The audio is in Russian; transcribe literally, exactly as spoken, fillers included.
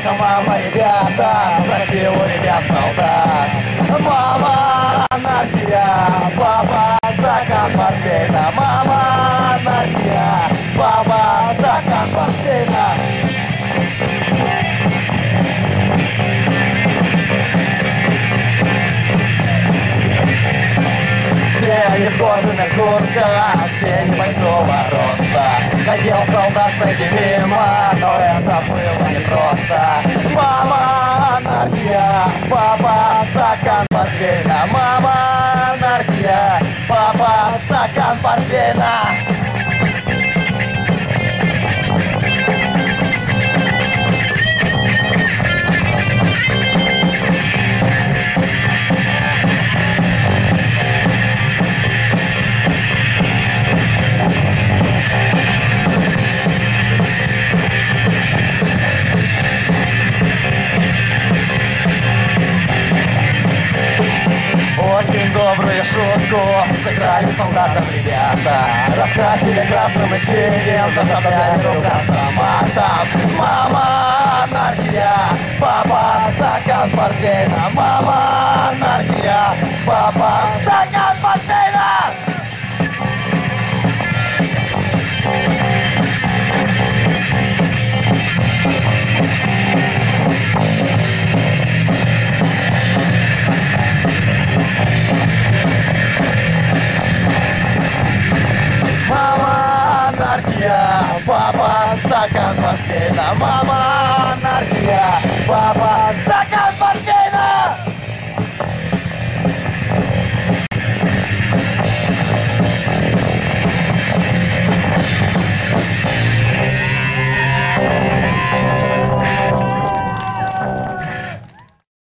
наша мама, ребята, спросил у ребят солдат. Мама, анархия, папа, стакан портвейна. Мама, анархия, папа, стакан портвейна. Все они в кожаных куртках, все небольшого роста. Хотел солдат пройти мимо, но это было непросто. Мама, анархия, папа, стакан портвейна. Мама, анархия, папа, стакан портвейна. Очень добрую шутку сыграли солдатам ребята. Раскрасили красным и синим, заставляли ругаться матом. Мама, анархия, папа, стакан портвейна. Мама, анархия, папа, стакан портвейна. Мама, анархия, папа, стакан портвейна. Мама, анархия, папа, стакан.